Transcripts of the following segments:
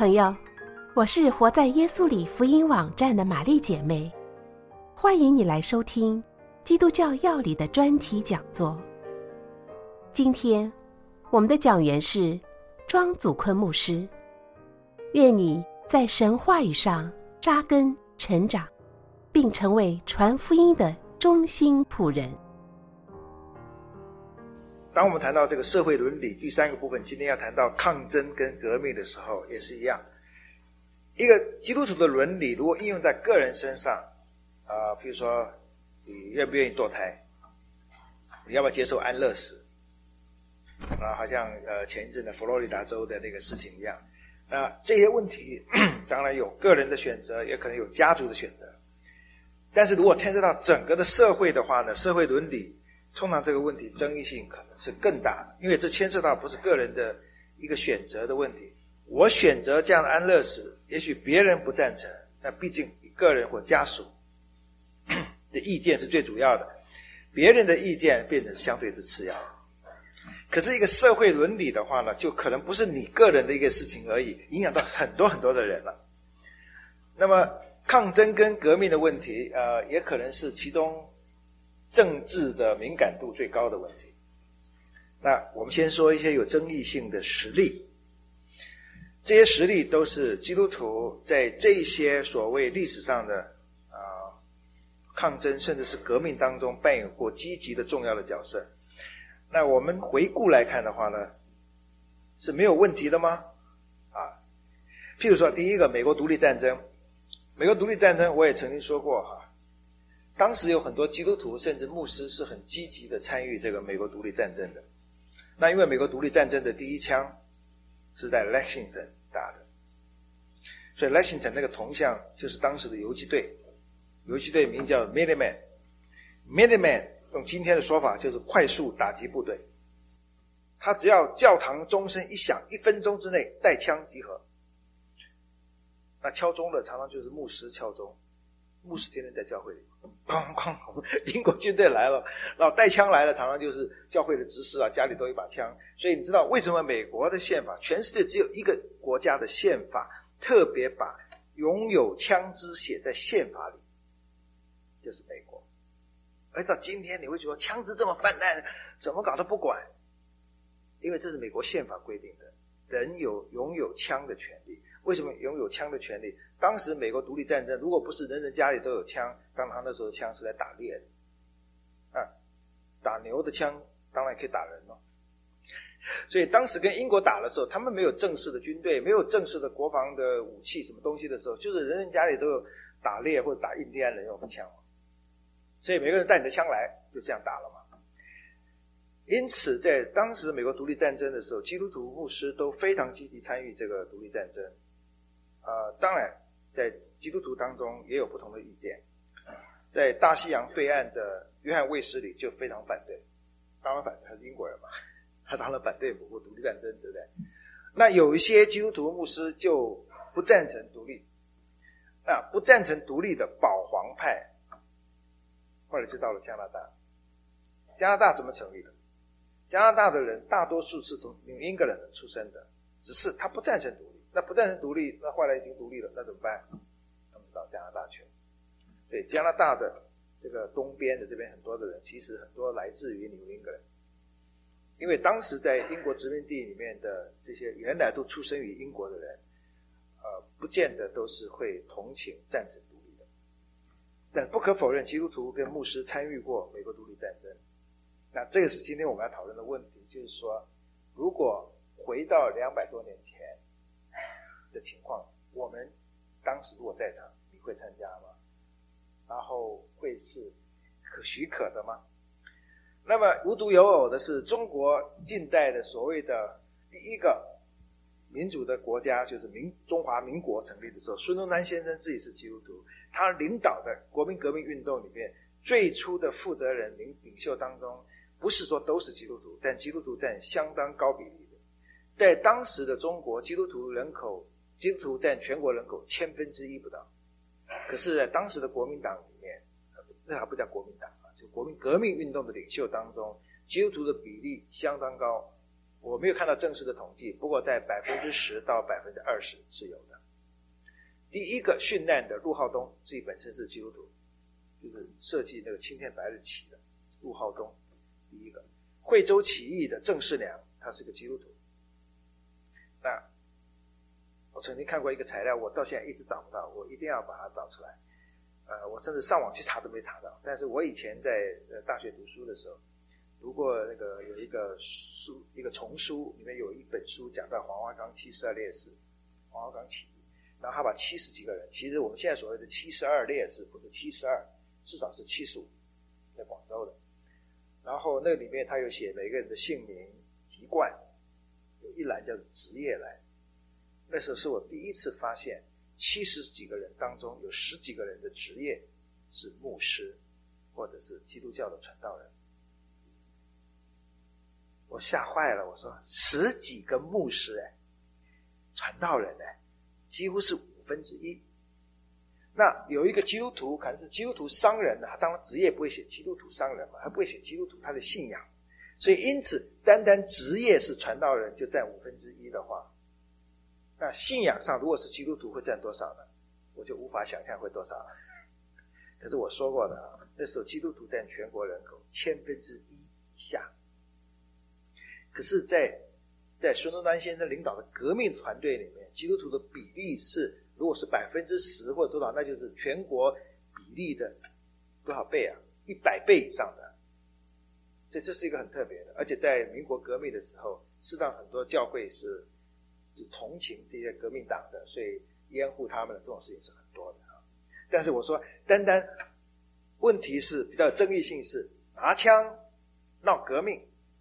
朋友，我是活在耶稣里福音网站的玛丽姐妹，欢迎你来收听基督教要理的专题讲座。今天我们的讲员是庄祖坤牧师，愿你在神话语上扎根成长，并成为传福音的忠心仆人。 当我们谈到这个社会伦理第三个部分，今天要谈到抗争跟革命的时候，也是一样。一个基督徒的伦理如果应用在个人身上，譬如说你愿不愿意堕胎，你要不要接受安乐死，好像前一阵的佛罗里达州的那个事情一样。这些问题当然有个人的选择，也可能有家族的选择。但是如果牵涉到整个的社会的话呢，社会伦理通常这个问题争议性可能是更大的，因为这牵涉到不是个人的一个选择的问题。我选择这样的安乐死，也许别人不赞成，那毕竟个人或家属的意见是最主要的，别人的意见变成相对是次要的。可是一个社会伦理的话呢，就可能不是你个人的一个事情而已，影响到很多很多的人了。那么抗争跟革命的问题，也可能是其中政治的敏感度最高的问题。那我们先说一些有争议性的实例，这些实例都是基督徒在这些所谓历史上的抗争甚至是革命当中扮演过积极的重要的角色。那我们回顾来看的话呢，是没有问题的吗？譬如说第一个美国独立战争，美国独立战争我也曾经说过当时有很多基督徒甚至牧师是很积极的参与这个美国独立战争的。那因为美国独立战争的第一枪是在 Lexington 打的，所以 Lexington 那个铜像就是当时的游击队，游击队名叫 Minuteman 用今天的说法就是快速打击部队。他只要教堂钟声一响，1分钟之内带枪集合。那敲钟的常常就是牧师敲钟，牧师天天在教会里哐哐，英国军队来了，然后带枪来了，常常就是教会的执事家里都有一把枪。所以你知道为什么美国的宪法，全世界只有一个国家的宪法特别把拥有枪支写在宪法里，就是美国。而到今天你会觉得枪支这么泛滥，怎么搞都不管，因为这是美国宪法规定的，人有拥有枪的权利。为什么拥有枪的权利？当时美国独立战争，如果不是人人家里都有枪，当然那时候枪是来打猎的，打牛的枪当然可以打人了。所以当时跟英国打的时候，他们没有正式的军队，没有正式的国防的武器什么东西的时候，就是人人家里都有打猎或者打印第安人用的枪，所以每个人带你的枪来，就这样打了嘛。因此在当时美国独立战争的时候，基督徒牧师都非常积极参与这个独立战争。当然在基督徒当中也有不同的意见。在大西洋对岸的约翰卫斯理就非常反对，当然反对，他是英国人嘛，他当然反对美国独立战争，对不对？那有一些基督徒牧师就不赞成独立，不赞成独立的保皇派后来就到了加拿大。加拿大怎么成立的？加拿大的人大多数是从New England出生的，只是他不赞成独立。那不赞成独立，那后来已经独立了，那怎么办？他们到加拿大去了。对，加拿大的这个东边的这边很多的人，其实很多来自于New England，因为当时在英国殖民地里面的这些原来都出生于英国的人，不见得都是会同情赞成独立的。但不可否认，基督徒跟牧师参与过美国独立战争。那这个是今天我们要讨论的问题，就是说，如果回到200多年前的情况，我们当时如果在场，你会参加吗？然后会是许可的吗？那么无独有偶的是，中国近代的所谓的第一个民主的国家，就是中华民国成立的时候，孙中山先生自己是基督徒，他领导的国民革命运动里面最初的负责人领袖当中，不是说都是基督徒，但基督徒占相当高比例的。在当时的中国，基督徒占全国人口1/1000不到。可是在当时的国民党里面，那还不叫国民党就国民革命运动的领袖当中，基督徒的比例相当高， 我没有看到正式的统计，不过在10%到20%是有的。第一个殉难的陆浩东自己本身是基督徒，就是设计那个青天白日旗的陆浩东，第一个。惠州起义的郑世良，他是个基督徒。那我曾经看过一个材料，我到现在一直找不到，我一定要把它找出来。我甚至上网去查都没查到。但是我以前在大学读书的时候，读过那个有一个书，一个丛书，里面有一本书讲到黄花岗72烈士，黄花岗起义，然后他把70几个人，其实我们现在所谓的72烈士不是72，至少是75，在广州的。然后那里面他有写每个人的姓名、籍贯，有一栏叫做职业栏。那时候是我第一次发现70几个人当中有10几个人的职业是牧师或者是基督教的传道人。我吓坏了，我说10几个牧师传道人几乎是1/5。那有一个基督徒，可能是基督徒商人，他当然职业不会写基督徒商人嘛，他不会写基督徒他的信仰，所以因此单单职业是传道人就占1/5的话，那信仰上如果是基督徒会占多少呢？我就无法想象会多少了。可是我说过的那时候基督徒占全国人口1/1000以下。可是在孙中山先生领导的革命团队里面，基督徒的比例是，如果是10%或者多少，那就是全国比例的多少倍啊？100倍以上的。所以这是一个很特别的，而且在民国革命的时候，事实上很多教会是同情这些革命党的，所以掩护他们的这种事情是很多的。但是我说单单问题是比较有争议性是拿枪闹革命，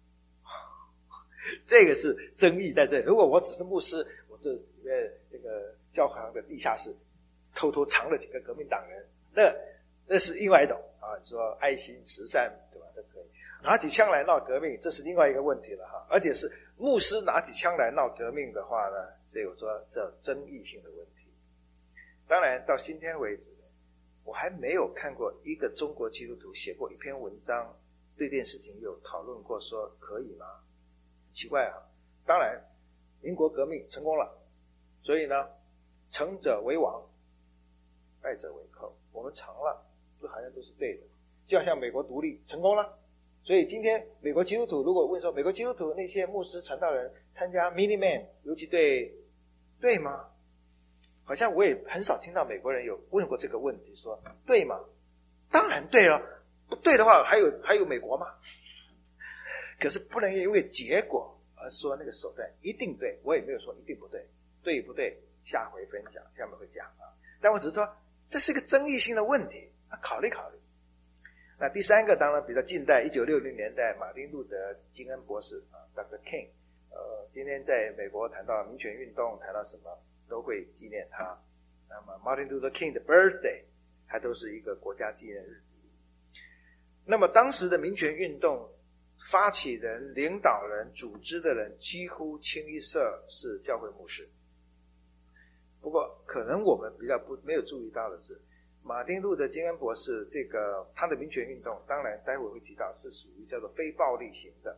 这个是争议在这里。如果我只是牧师，我这这个教堂的地下室偷偷藏了几个革命党人，那是另外一种啊。你说爱心慈善对吧，都可以。拿起枪来闹革命，这是另外一个问题了哈。而且是牧师拿起枪来闹革命的话呢，所以我说这争议性的问题。当然到今天为止，我还没有看过一个中国基督徒写过一篇文章对这件事情有讨论过说可以吗？奇怪啊。当然民国革命成功了，所以呢成者为王，败者为寇，我们成了，这好像都是对的。就好像美国独立成功了，所以今天美国基督徒如果问说美国基督徒那些牧师传道人参加 Minuteman 游击队对吗？好像我也很少听到美国人有问过这个问题，说对吗？当然对了，不对的话还有美国吗？可是不能因为结果而说那个手段一定对，我也没有说一定不对，对不对下回分享，下面会讲啊。但我只是说这是一个争议性的问题，考虑考虑。那第三个当然比较近代，1960年代马丁路德金恩博士Dr. King， 今天在美国谈到民权运动，谈到什么都会纪念他。那么 Martin Luther King 的 birthday 它都是一个国家纪念日。那么当时的民权运动发起人、领导人、组织的人几乎清一色是教会牧师。不过可能我们比较没有注意到的是，马丁路德金恩博士这个他的民权运动，当然待会会提到是属于叫做非暴力型的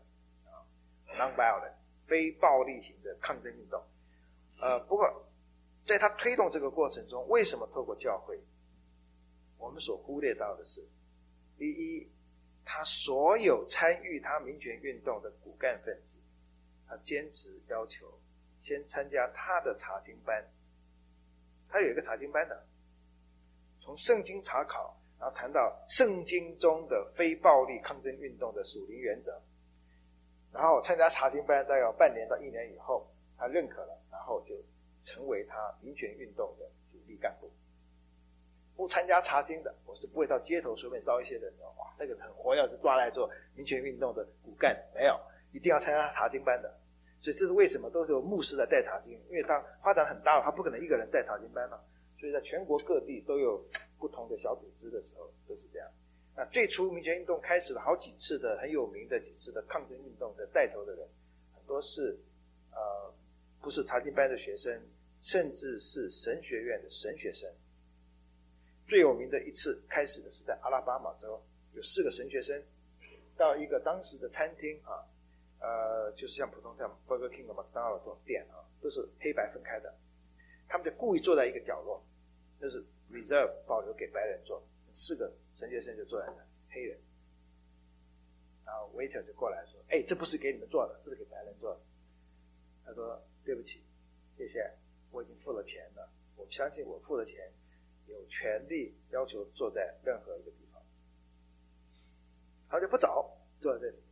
non-violent 非暴力型的抗争运动。不过在他推动这个过程中，为什么透过教会？我们所忽略到的是，第一，他所有参与他民权运动的骨干分子，他坚持要求先参加他的查经班。他有一个查经班的，从圣经查考，然后谈到圣经中的非暴力抗争运动的属灵原则，然后参加查经班大概半年到1年以后，他认可了，然后就成为他民权运动的主力干部。不参加查经的，我是不会到街头随便招一些人哇，那个很活跃就抓来做民权运动的骨干，没有，一定要参加查经班的。所以这是为什么都是有牧师来带查经，因为他发展很大，他不可能一个人带查经班嘛，所以在全国各地都有不同的小组织的时候都是这样。那最初民权运动开始了好几次的很有名的几次的抗争运动的带头的人，很多是不是查经班的学生，甚至是神学院的神学生。最有名的一次开始的是在阿拉巴马州，有4个神学生到一个当时的餐厅就是像普通像 Burger King 和麦当劳这种店啊，都是黑白分开的，他们就故意坐在一个角落，那是 reserve 保留给白人坐，4个神学生就坐在那，黑人，然后 waiter 就过来说，这不是给你们做的，这是给白人做的。他说对不起，谢谢，我已经付了钱了，我相信我付了钱有权利要求坐在任何一个地方，他就不走，坐在这里。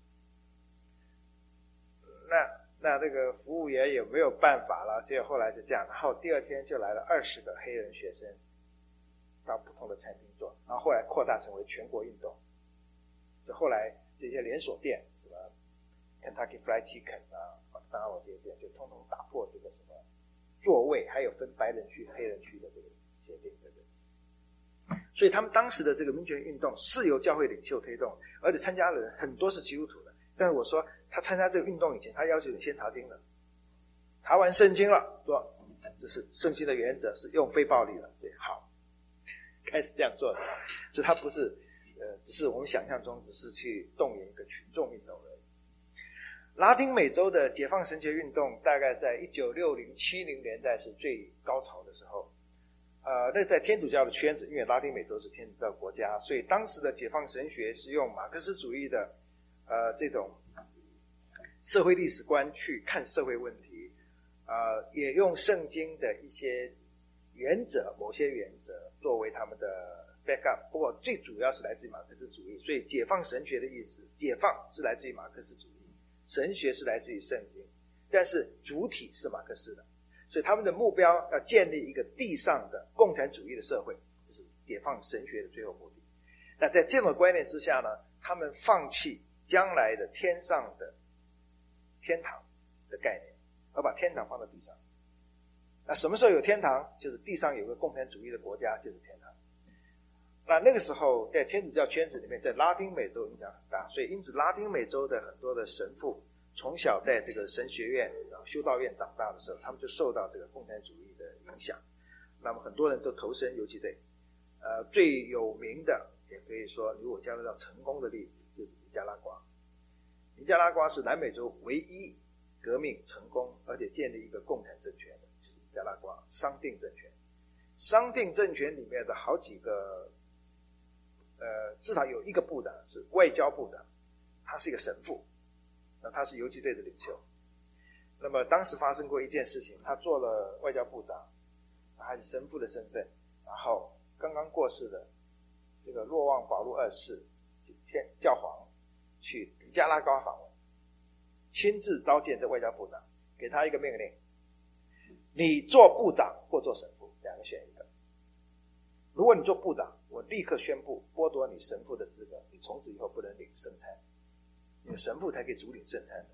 那这个服务员也没有办法了，结果后来就这样，然后第二天就来了20个黑人学生到不同的餐厅做，然后后来扩大成为全国运动，就后来这些连锁店什么 Kentucky Fried Chicken 啊，麦当劳这些店就通通打破这个什么座位还有分白人区黑人区的这个协定，对不对？所以他们当时的这个民权运动是由教会领袖推动，而且参加的人很多是基督徒的。但是我说他参加这个运动以前，他要求你先查经了，查完圣经了，说这是圣经的原则，是用非暴力了，对，好，开始这样做的。所以他不是只是我们想象中只是去动员一个群众运动而已。拉丁美洲的解放神学运动大概在1960、70年代是最高潮的时候。那在天主教的圈子，因为拉丁美洲是天主教国家，所以当时的解放神学是用马克思主义的这种社会历史观去看社会问题，也用圣经的一些原则，某些原则作为他们的 backup， 不过最主要是来自于马克思主义。所以解放神学的意思，解放是来自于马克思主义，神学是来自于圣经，但是主体是马克思的。所以他们的目标要建立一个地上的共产主义的社会，这是解放神学的最后目的。那在这种观念之下呢，他们放弃将来的天上的天堂的概念，而把天堂放在地上。那什么时候有天堂？就是地上有个共产主义的国家，就是天堂。那个时候在天主教圈子里面，在拉丁美洲影响很大，所以因此拉丁美洲的很多的神父从小在这个神学院修道院长大的时候，他们就受到这个共产主义的影响。那么很多人都投身游击队，最有名的也可以说如果加入到成功的例子就是尼加拉瓜。尼加拉瓜是南美洲唯一革命成功而且建立一个共产政权的，就是尼加拉瓜商定政权。商定政权里面的好几个至少有一个部长是外交部长，他是一个神父，那他是游击队的领袖。那么当时发生过一件事情，他做了外交部长，他还是神父的身份，然后刚刚过世的这个若望保禄2世教皇去尼加拉瓜访问，亲自召见这外交部长，给他一个命令，你做部长或做神父，两个选一个。如果你做部长，我立刻宣布剥夺你神父的资格，你从此以后不能领圣餐，因为神父才可以主领圣餐的。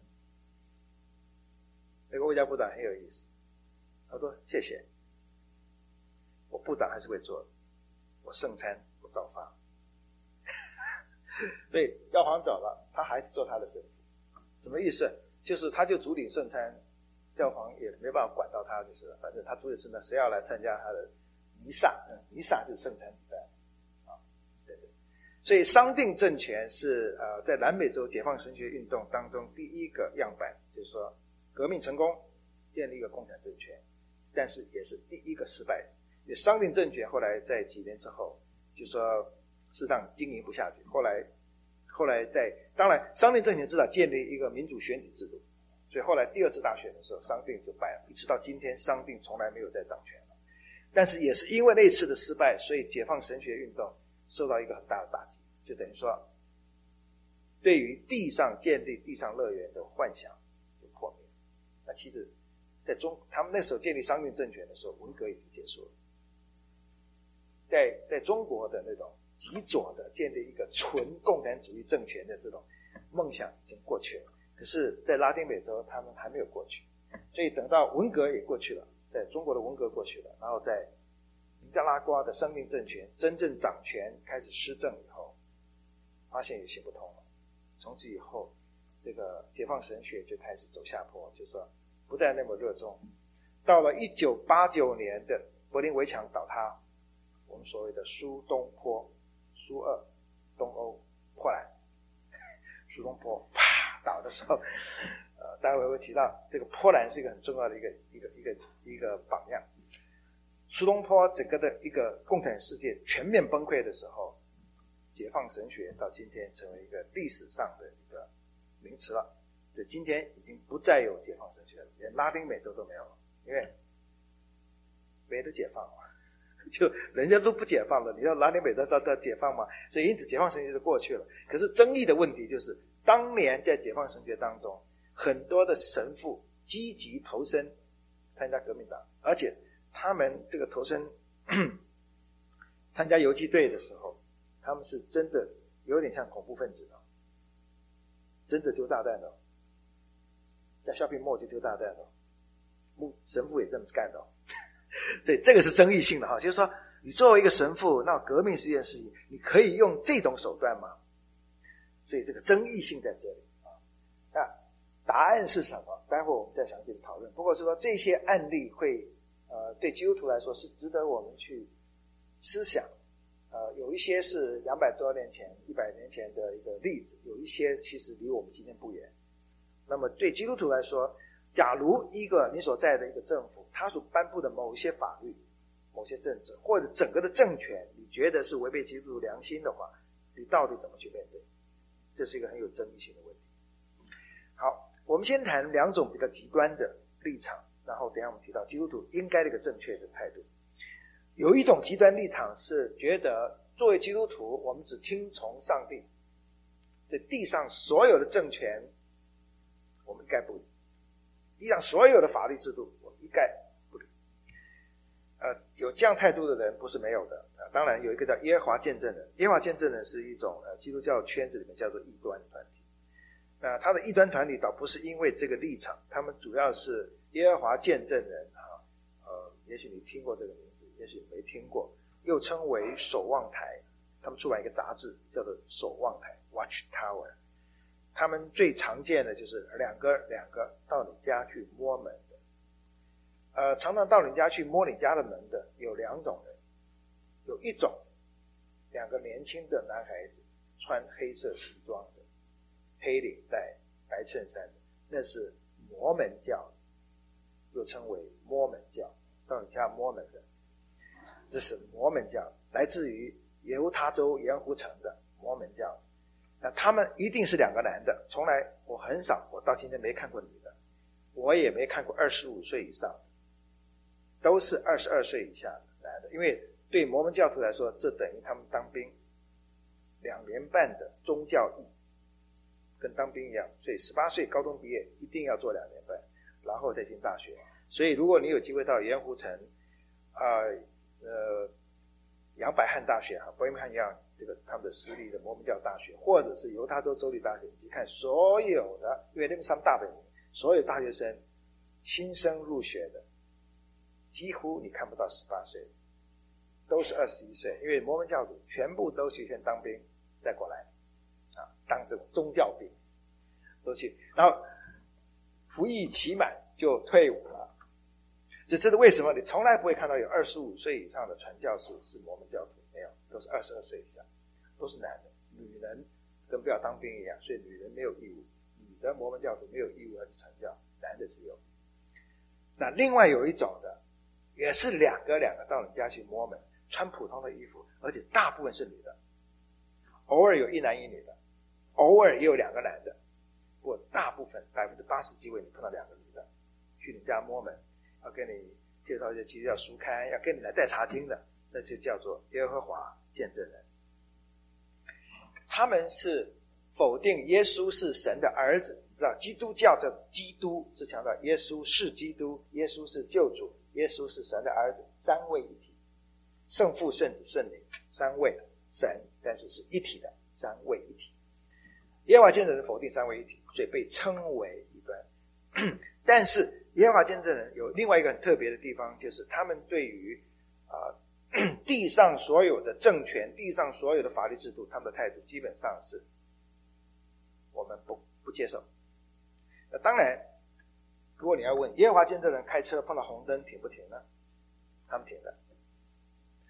那个外交部长很有意思，他说谢谢，我部长还是会做的，我圣餐我照发。所以教皇走了，他还是做他的神父。什么意思？就是他就主领圣餐，教皇也没办法管到他，就是反正他主领圣餐，谁要来参加他的弥撒，弥撒就是圣餐礼拜啊，对对。所以商定政权是在南美洲解放神学运动当中第一个样板，就是说革命成功，建立一个共产政权，但是也是第一个失败的。因为商定政权后来在几年之后，就说事实上经营不下去，后来当然商定政权至少建立一个民主选举制度，所以后来第二次大选的时候，商定就败了，一直到今天商定从来没有再掌权了。但是也是因为那次的失败，所以解放神学运动受到一个很大的打击，就等于说对于地上建立地上乐园的幻想就破灭。那其实他们那时候建立商定政权的时候，文革已经结束了。在中国的那种极左的建立一个纯共产主义政权的这种梦想已经过去了，可是在拉丁美洲他们还没有过去，所以等到文革也过去了，在中国的文革过去了，然后在尼加拉瓜的商定政权真正掌权开始施政以后，发现也行不通了。从此以后这个解放神学就开始走下坡，就是说不再那么热衷。到了1989年的柏林围墙倒塌，我们所谓的苏东坡、苏俄、东欧破烂，苏东坡啪倒的时候，待会会提到这个波兰是一个很重要的一个榜样。苏东坡整个的一个共产世界全面崩溃的时候，解放神学到今天成为一个历史上的一个名词了。对，今天已经不再有解放神学了，连拉丁美洲都没有了，因为没得解放了，就人家都不解放了，你要拉丁美洲到解放吗？所以因此解放神学就过去了。可是争议的问题就是，当年在解放神学当中，很多的神父积极投身参加革命党，而且他们这个投身参加游击队的时候，他们是真的有点像恐怖分子的，真的丢炸弹的，在 shopping mall 就丢炸弹的，神父也这么干的。所以这个是争议性的哈，就是说你作为一个神父，那革命是一件事情，你可以用这种手段吗？所以这个争议性在这里啊。那答案是什么？待会我们再详细的讨论。不过是说这些案例会对基督徒来说是值得我们去思想。有一些是200多年前、100年前的一个例子，有一些其实离我们今天不远。那么对基督徒来说，假如一个你所在的一个政府，他所颁布的某一些法律、某些政策，或者整个的政权，你觉得是违背基督徒良心的话，你到底怎么去面对？这是一个很有争议性的问题。好，我们先谈2种比较极端的立场，然后等一下我们提到基督徒应该的一个正确的态度。有一种极端立场是觉得作为基督徒，我们只听从上帝，对地上所有的政权我们一概不理，地上所有的法律制度我们一概不理。有这样态度的人不是没有的。当然有一个叫耶和华见证人，耶和华见证人是一种基督教圈子里面叫做异端团体。他的异端团体倒不是因为这个立场，他们主要是耶和华见证人也许你听过这个名字，也许没听过，又称为守望台。他们出版一个杂志叫做守望台 Watch Tower。 他们最常见的就是两个到你家去摸门的。常常到你家去摸你家的门的有2种人。有一种2个年轻的男孩子，穿黑色西装的，黑领带白衬衫的，那是摩门教，又称为摩门教，到你家摸门的，这是摩门教，来自于犹他州盐湖城的摩门教。那他们一定是2个男的，从来我到今天没看过女的，我也没看过25岁以上的，都是22岁以下的男的。因为对摩门教徒来说，这等于他们当兵2年半的宗教役，跟当兵一样。所以18岁高中毕业一定要做2年半，然后再进大学。所以如果你有机会到盐湖城杨百翰大学伯明翰一样，这个他们的私立的摩门教大学，或者是犹他州州立大学，你看所有的，因为那个是他们大本营，所有大学生新生入学的几乎你看不到18岁，都是21岁。因为摩门教徒全部都去先当兵再过来当这种宗教兵都去，然后服役期满就退伍了。这是为什么你从来不会看到有25岁以上的传教士是摩门教徒，没有，都是22岁以下，都是男的。女人跟不要当兵一样，所以女人没有义务，女的摩门教徒没有义务要去传教，男的是有。那另外有一种的也是两个到你家去摸门，穿普通的衣服，而且大部分是女的，偶尔有1男1女的，偶尔也有2个男的，不过大部分80%机会你碰到2个女的去你家摸门，要跟你介绍一些基督教书刊，要跟你来带查经的，那就叫做耶和华见证人。他们是否定耶稣是神的儿子。你知道基督教叫基督，是强调耶稣是基督，耶稣是救主，耶稣是神的儿子，3位一体，圣父圣子圣灵3位神，但是是一体的3位一体。耶和华见证人否定3位一体，所以被称为异端。但是耶和华见证人有另外一个很特别的地方，就是他们对于地上所有的政权，地上所有的法律制度，他们的态度基本上是我们不接受。那当然如果你要问耶和华见证人开车碰到红灯停不停呢？他们停的。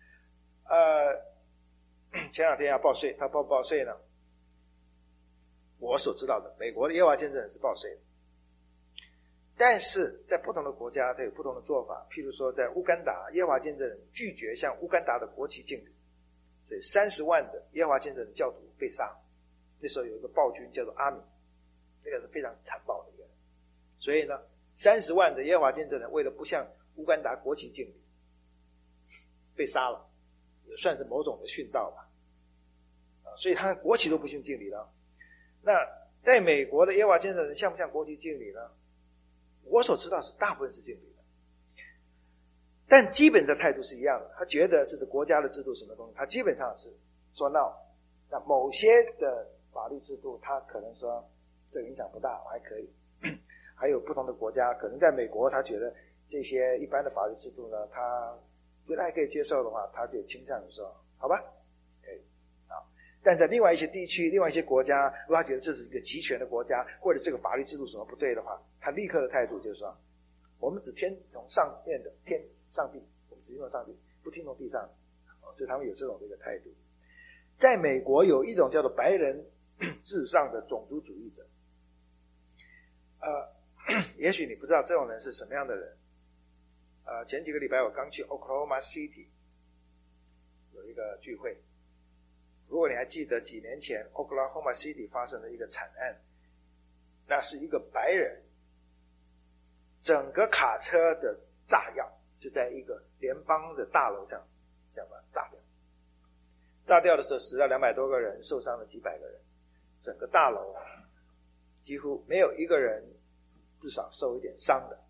前2天要报税，他报不报税呢？ 我所知道的，美国的耶和华见证人是报税的。但是在不同的国家它有不同的做法，譬如说在乌干达，耶和华见证人拒绝向乌干达的国旗敬礼，所以30万的耶和华见证人教徒被杀。那时候有一个暴君叫做阿米，那个是非常残暴的一个人。所以呢，30万的耶和华见证人为了不向乌干达国旗敬礼，被杀了，也算是某种的殉道吧。所以他国旗都不信敬礼了。那在美国的耶和华见证人向不向国旗敬礼呢？我所知道是大部分是敬礼的，但基本的态度是一样的。他觉得这个国家的制度什么东西，他基本上是说 no。那某些的法律制度，他可能说这个影响不大，我还可以。还有不同的国家，可能在美国，他觉得这些一般的法律制度呢，他觉得还可以接受的话，他就倾向于说好吧，可以啊。但在另外一些地区，另外一些国家，如果他觉得这是一个集权的国家，或者这个法律制度什么不对的话，他立刻的态度就是说，我们只听从上面的上帝，我们只听从上帝，不听从地上的。所以他们有这种的一个态度。在美国有一种叫做白人至上的种族主义者，也许你不知道这种人是什么样的人。前几个礼拜我刚去 Oklahoma City 有一个聚会，如果你还记得几年前 Oklahoma City 发生的一个惨案，那是一个白人整个卡车的炸药就在一个联邦的大楼上这样把它炸掉。炸掉的时候死了200多个人，受伤了几百个人，整个大楼几乎没有一个人至少受一点伤的。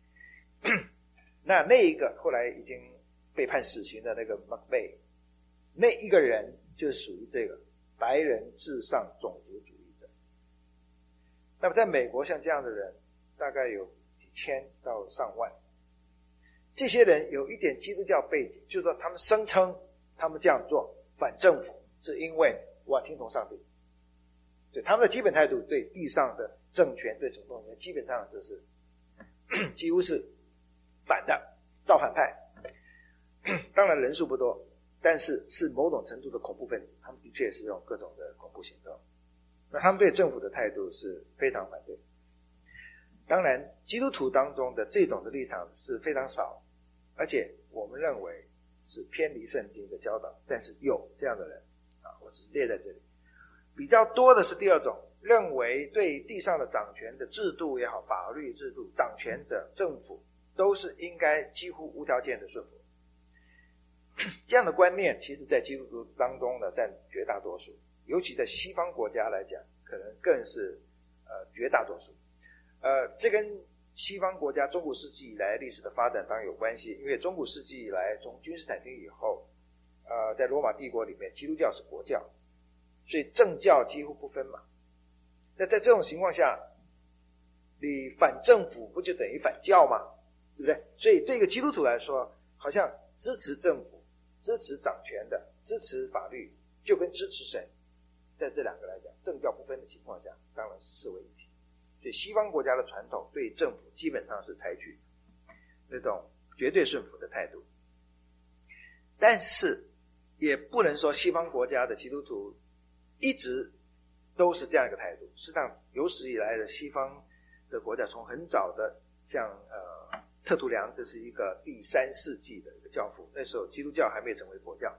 那一个后来已经被判死刑的那个 McVeigh， 那一个人就是属于这个白人至上种族主义者。那么在美国像这样的人大概有几千到上万，这些人有一点基督教背景，就是说他们声称他们这样做反政府是因为我要听从上帝。对他们的基本态度，对地上的政权对什么东西基本上就是几乎是反的，造反派。当然人数不多，但是是某种程度的恐怖分子，他们的确是用各种的恐怖行动。那他们对政府的态度是非常反对。当然基督徒当中的这种的立场是非常少，而且我们认为是偏离圣经的教导，但是有这样的人我只是列在这里。比较多的是第二种，认为对地上的掌权的制度也好，法律制度，掌权者政府都是应该几乎无条件的顺服。这样的观念其实在基督徒当中呢占绝大多数，尤其在西方国家来讲可能更是绝大多数。这跟西方国家中古世纪以来历史的发展当然有关系，因为中古世纪以来从君士坦丁以后在罗马帝国里面基督教是国教，所以政教几乎不分嘛。那在这种情况下，你反政府不就等于反教吗？对不对？所以对一个基督徒来说，好像支持政府，支持掌权的，支持法律，就跟支持神，在这两个来讲政教不分的情况下当然是视为一体。所以西方国家的传统对政府基本上是采取那种绝对顺服的态度，但是也不能说西方国家的基督徒一直都是这样一个态度。事实上有史以来的西方的国家，从很早的像特图良，这是一个第3世纪的一个教父，那时候基督教还没有成为国教。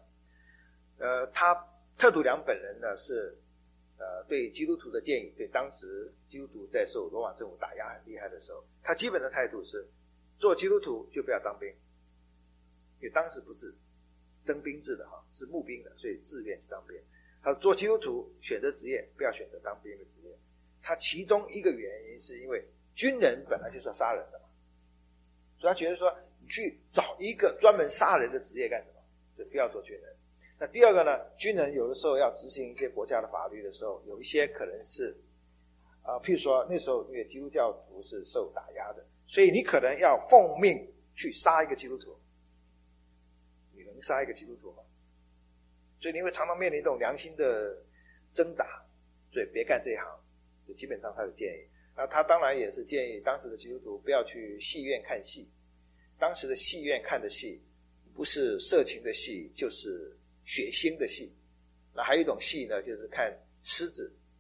特图良本人呢是对基督徒的建议，对当时基督徒在受罗马政府打压很厉害的时候，他基本的态度是做基督徒就不要当兵，因为当时不是征兵制的是募兵的，所以自愿去当兵。他说做基督徒选择职业不要选择当兵的职业。他其中一个原因是因为军人本来就是要杀人的嘛，所以他觉得说你去找一个专门杀人的职业干什么，就不要做军人。那第二个呢，军人有的时候要执行一些国家的法律的时候，有一些可能是譬如说那时候因为基督教徒是受打压的，所以你可能要奉命去杀一个基督徒，你能杀一个基督徒吗？所以你会常常面临这种良心的挣扎，所以别干这一行，就基本上他的建议。那他当然也是建议当时的基督徒不要去戏院看戏，当时的戏院看的戏不是色情的戏就是血腥的戏。那还有一种戏呢，就是看狮子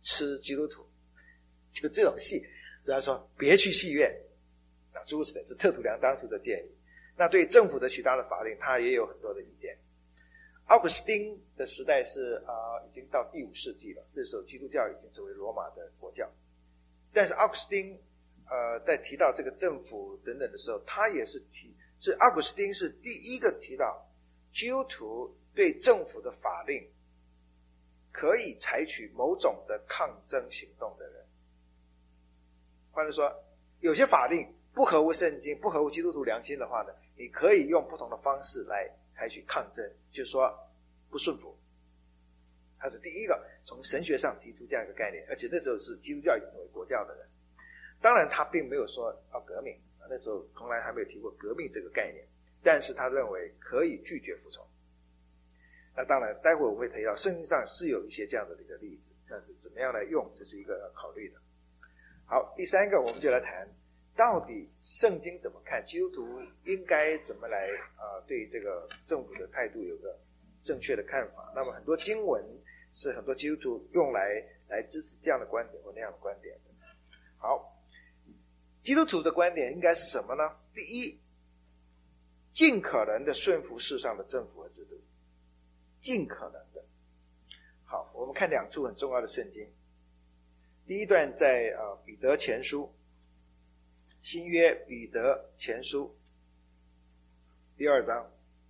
吃基督徒，就这种戏，所以他说别去戏院啊，诸如此类，是特土良当时的建议。那对政府的其他的法令，他也有很多的意见。奥古斯丁的时代是已经到第5世纪了，那时候基督教已经成为罗马的国教。但是奥古斯丁在提到这个政府等等的时候，他也是所以奥古斯丁是第一个提到基督徒对政府的法令可以采取某种的抗争行动的人。换句说，有些法令不合乎圣经，不合乎基督徒良心的话呢，你可以用不同的方式来采取抗争，就是说不顺服。他是第一个从神学上提出这样一个概念，而且那时候是基督教已经成为国教的人。当然他并没有说要革命，那时候从来还没有提过革命这个概念，但是他认为可以拒绝服从。那当然待会我会提到圣经上是有一些这样的一个例子，但是怎么样来用，这是一个要考虑的。好，第3个我们就来谈到底圣经怎么看，基督徒应该怎么来对这个政府的态度有个正确的看法。那么很多经文是很多基督徒用来支持这样的观点或那样的观点的。好，基督徒的观点应该是什么呢？第一，尽可能的顺服世上的政府和制度，尽可能的。好，我们看2处很重要的圣经。第一段在彼得前书，新约彼得前书第2章，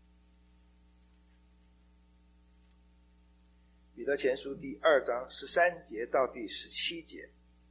彼得前书第2章13节到第17节。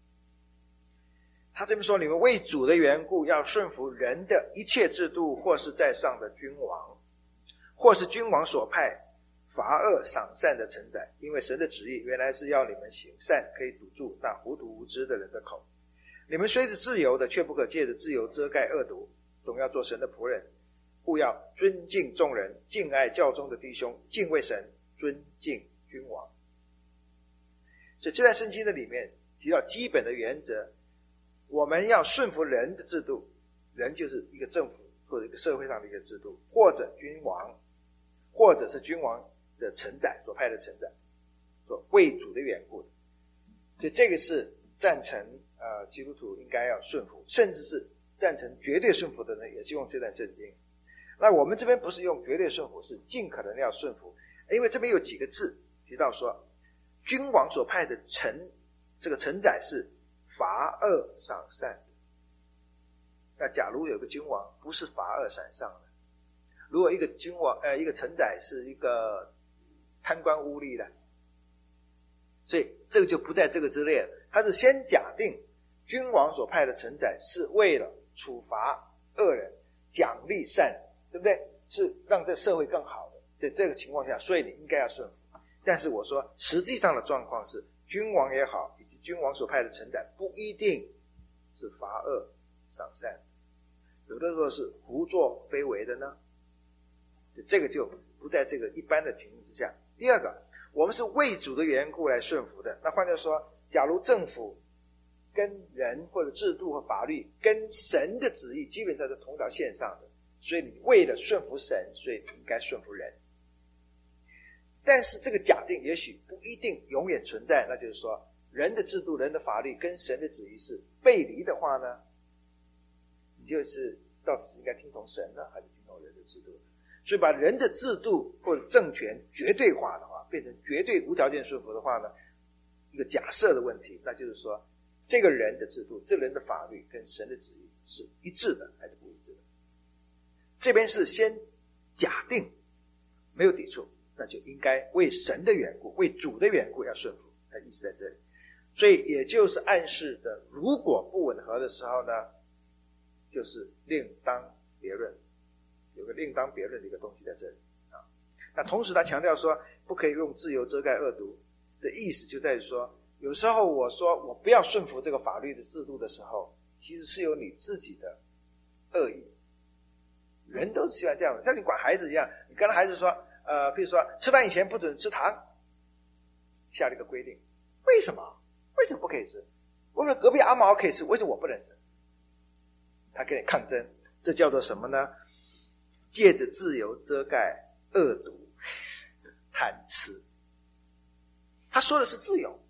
他这边说，你们为主的缘故要顺服人的一切制度，或是在上的君王，或是君王所派罚恶赏善的承载，因为神的旨意原来是要你们行善，可以堵住那糊涂无知的人的口。你们虽是自由的，却不可借着自由遮盖恶毒，总要做神的仆人，务要尊敬众人，敬爱教中的弟兄，敬畏神，尊敬君王。所以这在圣经的里面提到基本的原则，我们要顺服人的制度，人就是一个政府或者一个社会上的一个制度，或者君王，或者是君王的承载所派的承载，所为主的缘故的。所以这个是赞成基督徒应该要顺服，甚至是赞成绝对顺服的人也是用这段圣经。那我们这边不是用绝对顺服，是尽可能要顺服，因为这边有几个字提到说君王所派的这个承载是罚恶赏善的。那假如有个君王不是罚恶赏善的，如果一个君王一个承载是一个贪官污吏的，所以这个就不在这个之列了。他是先假定君王所派的承载是为了处罚恶人，奖励善人，对不对？是让这社会更好的。在这个情况下，所以你应该要顺服。但是我说实际上的状况是，君王也好，以及君王所派的承载不一定是罚恶赏善，有的时候是胡作非为的呢。这个就不在这个一般的情形之下。第二个，我们是为主的缘故来顺服的。那换句话说，假如政府跟人或者制度和法律跟神的旨意基本上是同条线上的，所以你为了顺服神，所以你应该顺服人。但是这个假定也许不一定永远存在，那就是说人的制度人的法律跟神的旨意是背离的话呢，你就是到底是应该听从神呢，还是听从人的制度？所以把人的制度或者政权绝对化的话，变成绝对无条件顺服的话呢，一个假设的问题，那就是说这个人的制度这个人的法律跟神的旨意是一致的还是不一致的。这边是先假定没有抵触，那就应该为神的缘故为主的缘故要顺服，它意思在这里。所以也就是暗示的，如果不吻合的时候呢，就是另当别论，有个另当别论的一个东西在这里啊。那同时他强调说不可以用自由遮盖恶毒的意思，就在于说有时候我说我不要顺服这个法律的制度的时候，其实是有你自己的恶意。人都是喜欢这样的，像你管孩子一样，你跟孩子说譬如说吃饭以前不准吃糖，下了一个规定，为什么不可以吃？为什么隔壁阿毛可以吃，为什么我不能吃？他跟你抗争，这叫做什么呢？借着自由遮盖恶毒贪吃。他说的是自由，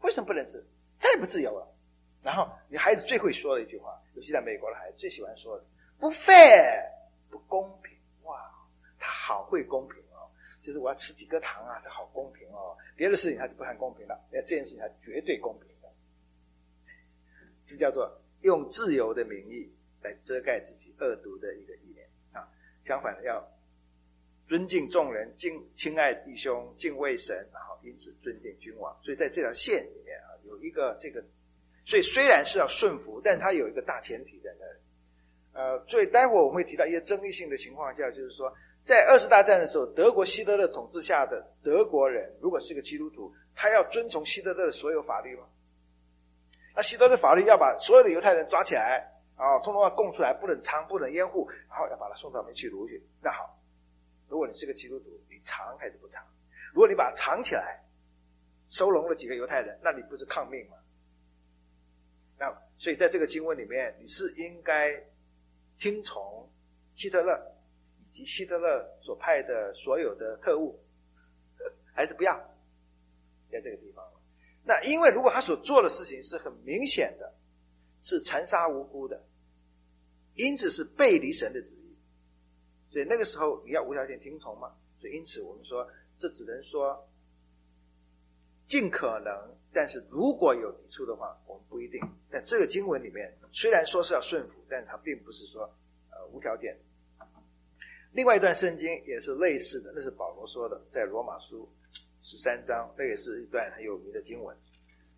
为什么不能治？太不自由了。然后你孩子最会说的一句话，尤其在美国的孩子最喜欢说的，不 fair， 不公平。哇，他好会公平哦，就是我要吃几颗糖啊，这好公平哦。别的事情他就不谈公平了，这件事情他绝对公平的。这叫做用自由的名义来遮盖自己恶毒的一个意念啊。相反的，要尊敬众人，亲爱弟兄，敬畏神，然后因此尊敬君王。所以在这条线里面啊，有一个这个，所以虽然是要顺服，但它有一个大前提在那里。所以待会我们会提到一些争议性的情况下，就是说在二次大战的时候，德国希特勒统治下的德国人如果是个基督徒，他要遵从希特勒的所有法律吗？那希特勒法律要把所有的犹太人抓起来啊，通通要供出来，不能藏，不能掩护，然后要把他送到煤气炉去。那好，如果你是个基督徒，你藏还是不藏？如果你把它藏起来，收容了几个犹太人，那你不是抗命吗？那所以在这个经文里面，你是应该听从希特勒以及希特勒所派的所有的特务，还是不要？在这个地方，那因为如果他所做的事情是很明显的，是残杀无辜的，因此是背离神的旨意，所以那个时候你要无条件听从嘛。所以因此我们说，这只能说尽可能，但是如果有抵触的话，我们不一定。但这个经文里面虽然说是要顺服，但是它并不是说无条件。另外一段圣经也是类似的，那是保罗说的，在罗马书13章，那也是一段很有名的经文。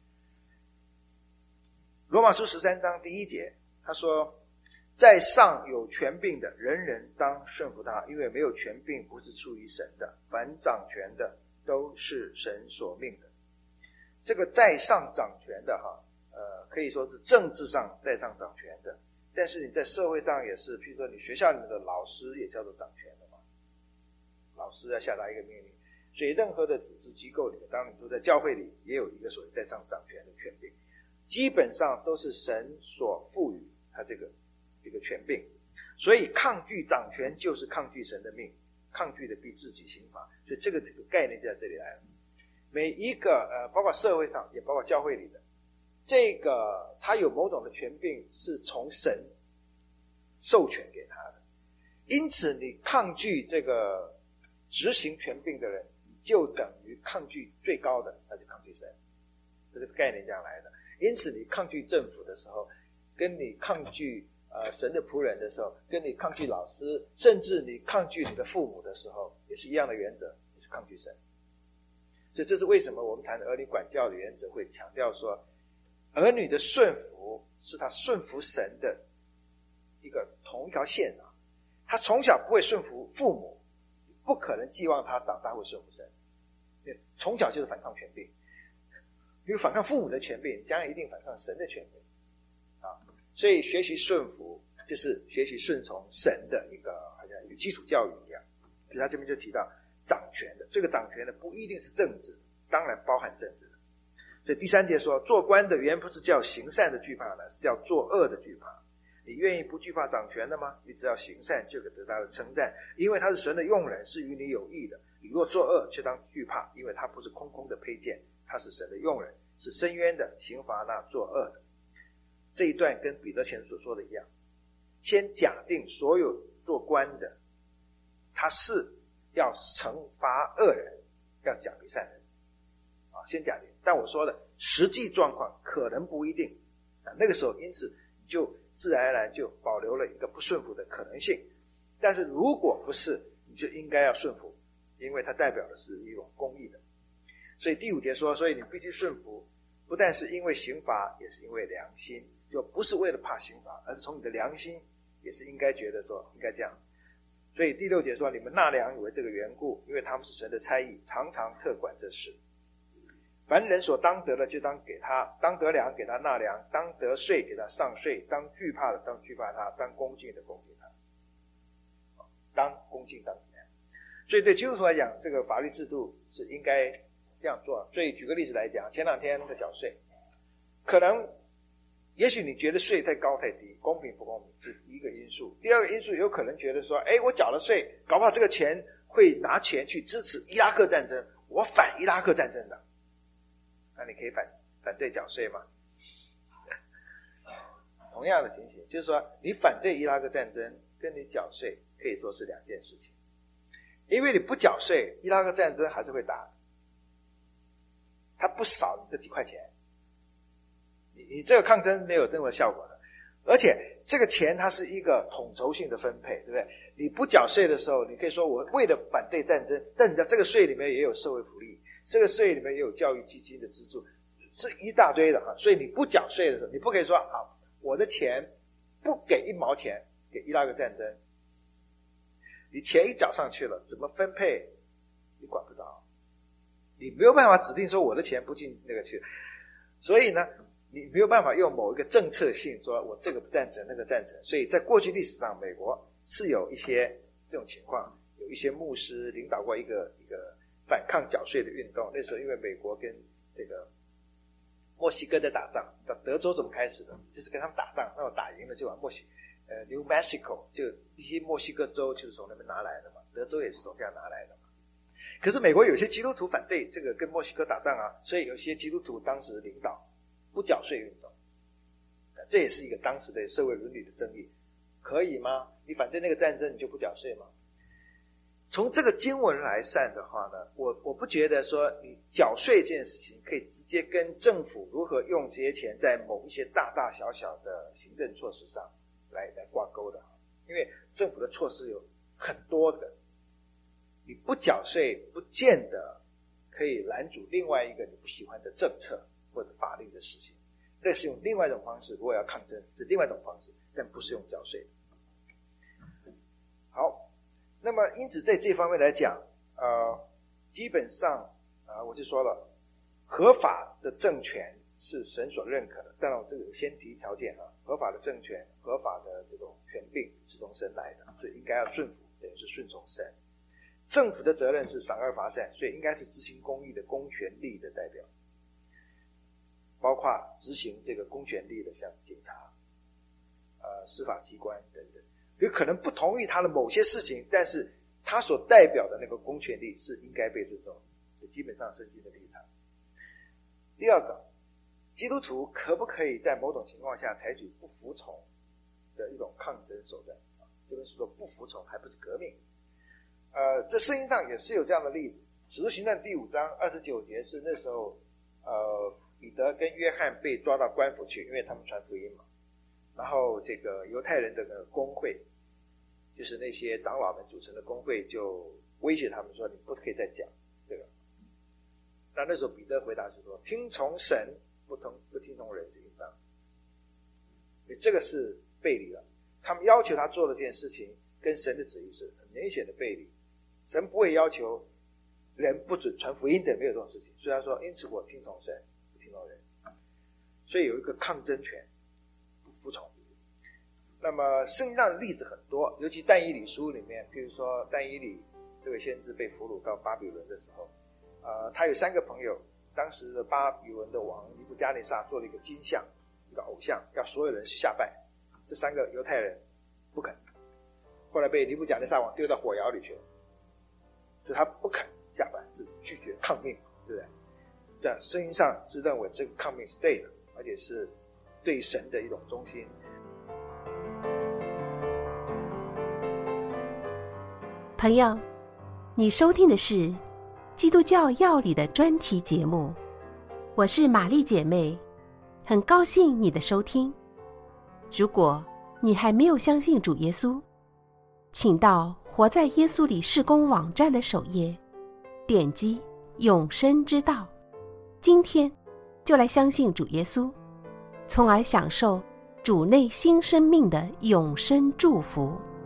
罗马书13章第1节，他说，在上有权柄的，人人当顺服他，因为没有权柄不是出于神的，凡掌权的都是神所命的。这个在上掌权的可以说是政治上在上掌权的，但是你在社会上也是，譬如说你学校里面的老师也叫做掌权的嘛，老师要下达一个命令。所以任何的组织机构里面，当然你都在教会里也有一个所谓在上掌权的权柄，基本上都是神所赋予他这个权柄。所以抗拒掌权就是抗拒神的命，抗拒的必自己刑罚。所以这个概念就在这里来了。每一个包括社会上也包括教会里的，这个他有某种的权柄是从神授权给他的，因此你抗拒这个执行权柄的人，就等于抗拒最高的，那就抗拒神。这个概念这样来的。因此你抗拒政府的时候，跟你抗拒神的仆人的时候，跟你抗拒老师，甚至你抗拒你的父母的时候，也是一样的原则，也是抗拒神。所以这是为什么我们谈儿女管教的原则会强调说，儿女的顺服是他顺服神的一个同一条线上。他从小不会顺服父母，不可能寄望他长大会顺服神。从小就是反抗权柄，因为反抗父母的权柄，将来一定反抗神的权柄啊。所以学习顺服就是学习顺从神的一个好像一个基础教育一样。所以他这边就提到掌权的，这个掌权的不一定是政治，当然包含政治的。所以第3节说，做官的原不是叫行善的惧怕呢，是叫作恶的惧怕。你愿意不惧怕掌权的吗？你只要行善，就可得他的称赞，因为他是神的用人，是与你有益的。你若作恶，却当惧怕，因为他不是空空的佩剑，他是神的用人，是深渊的，刑罚那作恶的。这一段跟彼得前书所说的一样，先假定所有做官的，他是要惩罚恶人，要奖励善人啊，先假定。但我说的实际状况可能不一定啊，那个时候因此就自然而然就保留了一个不顺服的可能性。但是如果不是，你就应该要顺服，因为它代表的是一种公义的。所以第5节说，所以你必须顺服，不但是因为刑罚，也是因为良心，就不是为了怕刑罚，而是从你的良心也是应该觉得说应该这样。所以第6节说，你们纳粮以为这个缘故，因为他们是神的差役，常常特管这事。凡人所当得的，就当给他；当得粮给他纳粮；当得税给他上税；当惧怕的，当惧怕他；当恭敬的，恭敬他。当恭敬，当怎么样？所以对基督徒来讲，这个法律制度是应该这样做。所以举个例子来讲，前2天的缴税，可能也许你觉得税太高太低，公平不公平，这是第一个因素。第二个因素有可能觉得说，我缴了税，搞不好这个钱会拿钱去支持伊拉克战争，我反伊拉克战争的。那你可以反反对缴税吗？同样的情形，就是说你反对伊拉克战争跟你缴税可以说是两件事情。因为你不缴税，伊拉克战争还是会打，它不少你这几块钱，你这个抗争没有任何效果的。而且这个钱它是一个统筹性的分配，对不对？你不缴税的时候，你可以说我为了反对战争，但你在这个税里面也有社会福利，这个税里面也有教育基金的资助，是一大堆的哈。所以你不缴税的时候，你不可以说好，我的钱不给1毛钱给伊拉克战争，你钱一缴上去了，怎么分配你管不着，你没有办法指定说我的钱不进那个去，所以呢你没有办法用某一个政策性说我这个不赞成那个赞成。所以在过去历史上，美国是有一些这种情况，有一些牧师领导过一个反抗缴税的运动。那时候因为美国跟这个墨西哥在打仗，德州怎么开始的，就是跟他们打仗，然后打赢了就往New Mexico 就一些墨西哥州就是从那边拿来的嘛，德州也是从这样拿来的嘛。可是美国有些基督徒反对这个跟墨西哥打仗啊，所以有些基督徒当时领导不缴税运动，这也是一个当时的社会伦理的争议。可以吗？你反对那个战争你就不缴税吗？从这个经文来算的话呢，我不觉得说你缴税这件事情可以直接跟政府如何用这些钱在某一些大大小小的行政措施上来挂钩的。因为政府的措施有很多的，你不缴税不见得可以拦阻另外一个你不喜欢的政策或者法律的实行，那是用另外一种方式，如果要抗争是另外一种方式，但不是用缴税的。好，那么因此在这方面来讲基本上我就说了，合法的政权是神所认可的，当然我这个有先提条件合法的政权合法的这种权柄是从神来的，所以应该要顺服，等于是顺从神。政府的责任是赏恶罚善，所以应该是执行公义的公权力的代表，包括执行这个公权力的像警察司法机关等等，有可能不同意他的某些事情，但是他所代表的那个公权力是应该被尊重的，基本上圣经的立场。第二个，基督徒可不可以在某种情况下采取不服从的一种抗争手段？这边是说不服从，还不是革命。这圣经上也是有这样的例子。使徒行传第5章29节是那时候彼得跟约翰被抓到官府去，因为他们传福音嘛。然后这个犹太人的那个公会，就是那些长老们组成的公会，就威胁他们说你不可以再讲这个。那时候彼得回答是说，听从神不听从人是应当，所以这个是背离了。他们要求他做的这件事情跟神的旨意是很明显的背离。神不会要求人不准传福音的，没有这种事情。所以他说，因此我听从神不听从人，所以有一个抗争权，不服从。那么圣经上的例子很多，尤其但以理书里面，譬如说但以理这个先知被俘虏到巴比伦的时候，他有3个朋友，当时的巴比伦的王尼布加内撒做了一个金像，一个偶像，要所有人去下拜。这3个犹太人不肯，后来被尼布加内撒王丢到火窑里去了，所以他不肯下拜，是拒绝抗命，对不对？但圣经上是认为这个抗命是对的，而且是对神的一种忠心。 朋友，你收听的是基督教要理的专题节目，我是玛丽姐妹，很高兴你的收听。如果你还没有相信主耶稣，请到活在耶稣里事工网站的首页，点击永生之道，今天就来相信主耶稣，从而享受主内新生命的永生祝福。